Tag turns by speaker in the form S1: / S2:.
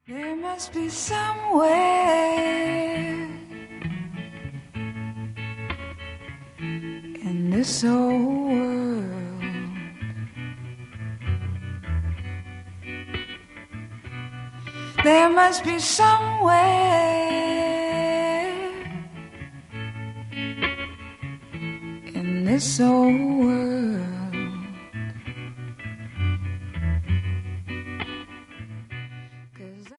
S1: There must be somewhere in this whole world there must be somewhere in this whole world